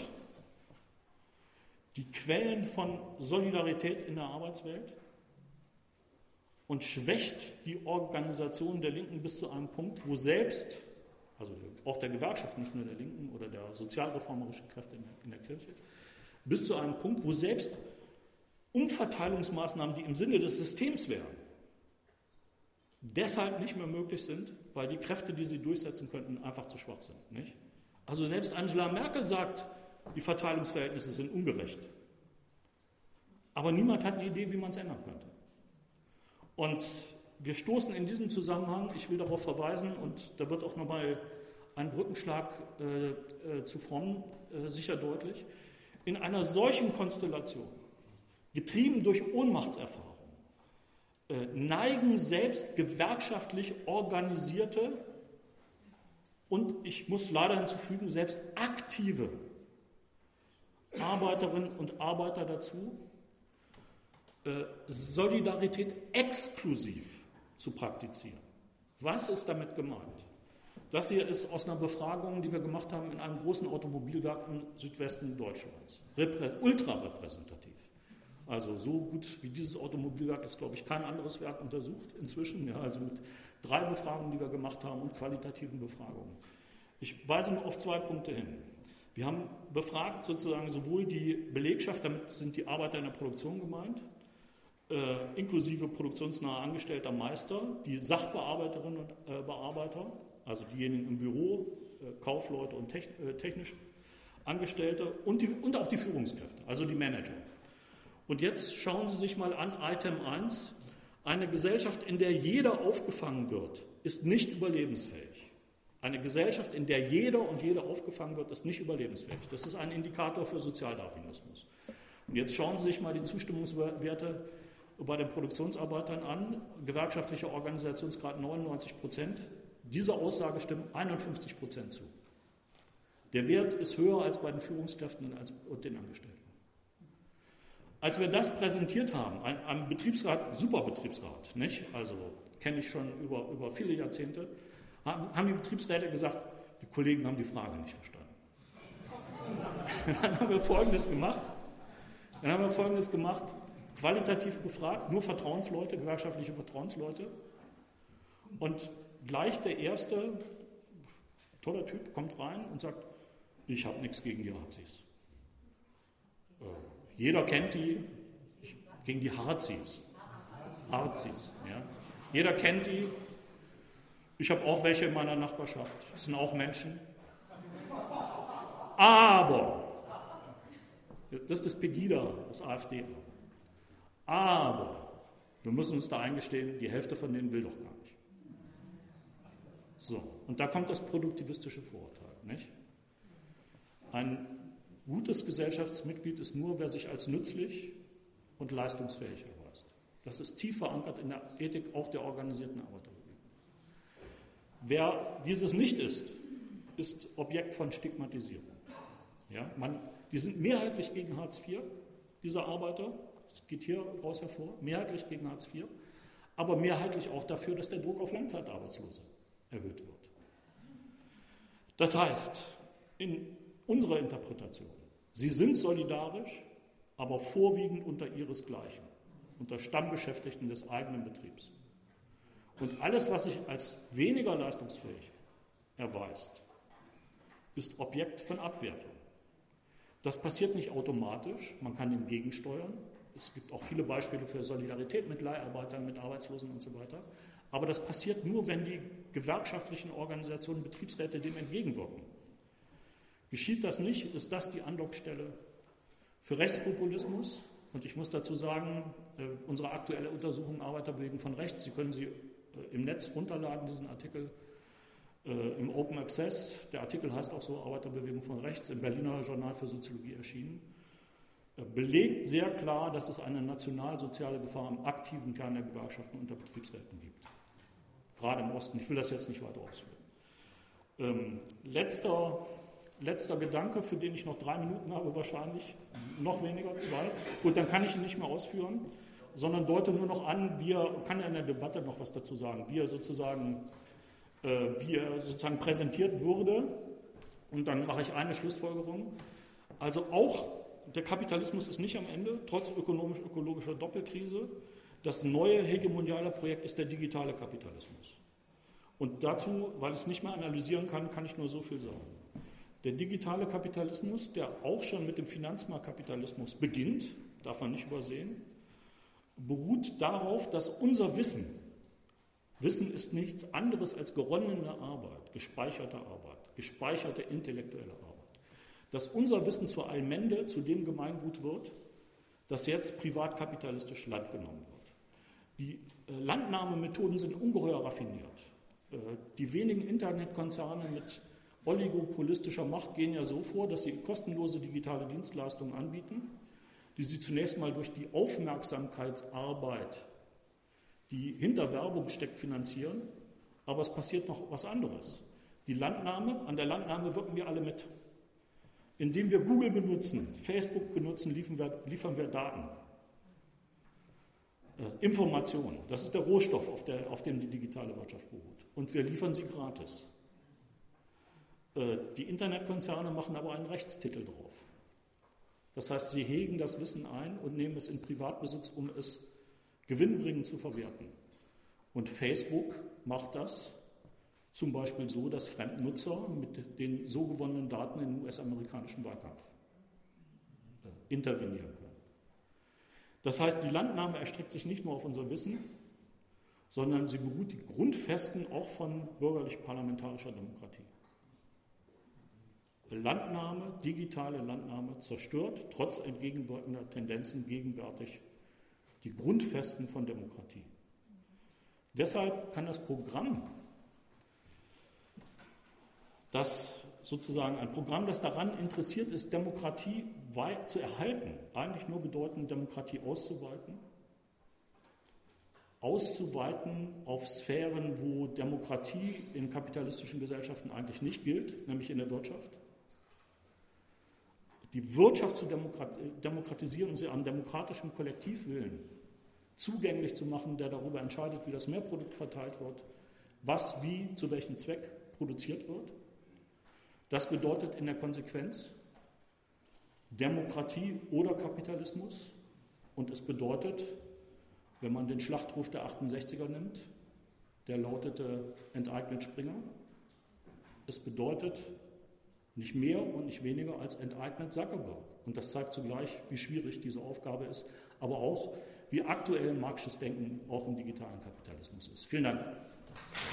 die Quellen von Solidarität in der Arbeitswelt und schwächt die Organisation der Linken bis zu einem Punkt, wo selbst, also auch der Gewerkschaft, nicht nur der Linken oder der sozialreformerischen Kräfte in der Kirche, bis zu einem Punkt, wo selbst Umverteilungsmaßnahmen, die im Sinne des Systems wären, deshalb nicht mehr möglich sind, weil die Kräfte, die sie durchsetzen könnten, einfach zu schwach sind. Nicht? Also selbst Angela Merkel sagt, die Verteilungsverhältnisse sind ungerecht. Aber niemand hat eine Idee, wie man es ändern könnte. Und wir stoßen in diesem Zusammenhang, ich will darauf verweisen, und da wird auch nochmal ein Brückenschlag zu Fromm sicher deutlich, in einer solchen Konstellation, getrieben durch Ohnmachtserfahrung, neigen selbst gewerkschaftlich organisierte und, ich muss leider hinzufügen, selbst aktive Arbeiterinnen und Arbeiter dazu, Solidarität exklusiv zu praktizieren. Was ist damit gemeint? Das hier ist aus einer Befragung, die wir gemacht haben in einem großen Automobilwerk im Südwesten Deutschlands. Ultra repräsentativ. Also so gut wie dieses Automobilwerk ist, glaube ich, kein anderes Werk untersucht inzwischen. Ja, also mit 3 Befragungen, die wir gemacht haben und qualitativen Befragungen. Ich weise nur auf 2 Punkte hin. Wir haben befragt sozusagen sowohl die Belegschaft, damit sind die Arbeiter in der Produktion gemeint, inklusive produktionsnahe Angestellter Meister, die Sachbearbeiterinnen und Bearbeiter, also diejenigen im Büro, Kaufleute und technisch Angestellte und auch die Führungskräfte, also die Manager. Und jetzt schauen Sie sich mal an, Item 1, eine Gesellschaft, in der jeder aufgefangen wird, ist nicht überlebensfähig. Eine Gesellschaft, in der jeder und jede aufgefangen wird, ist nicht überlebensfähig. Das ist ein Indikator für Sozialdarwinismus. Und jetzt schauen Sie sich mal die Zustimmungswerte bei den Produktionsarbeitern an. Gewerkschaftlicher Organisationsgrad 99%. Dieser Aussage stimmen 51% zu. Der Wert ist höher als bei den Führungskräften und den Angestellten. Als wir das präsentiert haben, ein Betriebsrat, super Betriebsrat, nicht? Also kenne ich schon über viele Jahrzehnte, haben die Betriebsräte gesagt, die Kollegen haben die Frage nicht verstanden. Dann haben wir Folgendes gemacht, qualitativ befragt, nur Vertrauensleute, gewerkschaftliche Vertrauensleute. Und gleich der erste, toller Typ, kommt rein und sagt, ich habe nichts gegen die Hazis. Jeder kennt die, gegen die Hazis. Ja. Jeder kennt die. Ich habe auch welche in meiner Nachbarschaft. Das sind auch Menschen. Aber, das ist das Pegida, das AfD. Aber, wir müssen uns da eingestehen, die Hälfte von denen will doch gar nicht. So, und da kommt das produktivistische Vorurteil, nicht? Ein gutes Gesellschaftsmitglied ist nur, wer sich als nützlich und leistungsfähig erweist. Das ist tief verankert in der Ethik auch der organisierten Arbeiterbewegung. Wer dieses nicht ist, ist Objekt von Stigmatisierung. Ja, die sind mehrheitlich gegen Hartz IV, diese Arbeiter, das geht hier raus hervor, mehrheitlich gegen Hartz IV, aber mehrheitlich auch dafür, dass der Druck auf Langzeitarbeitslose erhöht wird. Das heißt, in unserer Interpretation, sie sind solidarisch, aber vorwiegend unter ihresgleichen, unter Stammbeschäftigten des eigenen Betriebs. Und alles, was sich als weniger leistungsfähig erweist, ist Objekt von Abwertung. Das passiert nicht automatisch, man kann dem gegensteuern. Es gibt auch viele Beispiele für Solidarität mit Leiharbeitern, mit Arbeitslosen und so weiter. Aber das passiert nur, wenn die gewerkschaftlichen Organisationen, Betriebsräte dem entgegenwirken. Geschieht das nicht, ist das die Andockstelle für Rechtspopulismus. Und ich muss dazu sagen, unsere aktuelle Untersuchung Arbeiterbewegung von rechts, Sie können sie im Netz runterladen, diesen Artikel im Open Access. Der Artikel heißt auch so Arbeiterbewegung von rechts, im Berliner Journal für Soziologie erschienen. Belegt sehr klar, dass es eine nationalsoziale Gefahr im aktiven Kern der Gewerkschaften unter Betriebsräten gibt. Gerade im Osten. Ich will das jetzt nicht weiter ausführen. Letzter Gedanke, für den ich noch 3 Minuten habe, wahrscheinlich, noch weniger, 2. Gut, dann kann ich ihn nicht mehr ausführen, sondern deute nur noch an, kann ja in der Debatte noch was dazu sagen, wie er sozusagen präsentiert wurde. Und dann mache ich eine Schlussfolgerung. Also auch der Kapitalismus ist nicht am Ende, trotz ökonomisch-ökologischer Doppelkrise. Das neue hegemoniale Projekt ist der digitale Kapitalismus. Und dazu, weil ich es nicht mehr analysieren kann, kann ich nur so viel sagen. Der digitale Kapitalismus, der auch schon mit dem Finanzmarktkapitalismus beginnt, darf man nicht übersehen, beruht darauf, dass unser Wissen ist nichts anderes als geronnene Arbeit, gespeicherte intellektuelle Arbeit, dass unser Wissen zur Allmende, zu dem Gemeingut wird, das jetzt privatkapitalistisch landgenommen wird. Die Landnahmemethoden sind ungeheuer raffiniert. Die wenigen Internetkonzerne mit oligopolistischer Macht gehen ja so vor, dass sie kostenlose digitale Dienstleistungen anbieten, die sie zunächst mal durch die Aufmerksamkeitsarbeit, die hinter Werbung steckt, finanzieren. Aber es passiert noch was anderes. An der Landnahme wirken wir alle mit. Indem wir Google benutzen, Facebook benutzen, liefern wir Daten. Information, das ist der Rohstoff, auf dem die digitale Wirtschaft beruht. Und wir liefern sie gratis. Die Internetkonzerne machen aber einen Rechtstitel drauf. Das heißt, sie hegen das Wissen ein und nehmen es in Privatbesitz, um es gewinnbringend zu verwerten. Und Facebook macht das zum Beispiel so, dass Fremdnutzer mit den so gewonnenen Daten in den US-amerikanischen Wahlkampf intervenieren können. Das heißt, die Landnahme erstreckt sich nicht nur auf unser Wissen, sondern sie beruht die Grundfesten auch von bürgerlich-parlamentarischer Demokratie. Landnahme, digitale Landnahme zerstört, trotz entgegenwirkender Tendenzen gegenwärtig, die Grundfesten von Demokratie. Deshalb kann das Programm, das sozusagen ein Programm, das daran interessiert ist, Demokratie zu erhalten, eigentlich nur bedeuten, Demokratie auszuweiten auf Sphären, wo Demokratie in kapitalistischen Gesellschaften eigentlich nicht gilt, nämlich in der Wirtschaft. Die Wirtschaft zu demokratisieren und sie an demokratischem Kollektivwillen zugänglich zu machen, der darüber entscheidet, wie das Mehrprodukt verteilt wird, was wie zu welchem Zweck produziert wird. Das bedeutet in der Konsequenz Demokratie oder Kapitalismus. Und es bedeutet, wenn man den Schlachtruf der 68er nimmt, der lautete enteignet Springer, es bedeutet nicht mehr und nicht weniger als enteignet Zuckerberg. Und das zeigt zugleich, wie schwierig diese Aufgabe ist, aber auch, wie aktuell marxisches Denken auch im digitalen Kapitalismus ist. Vielen Dank.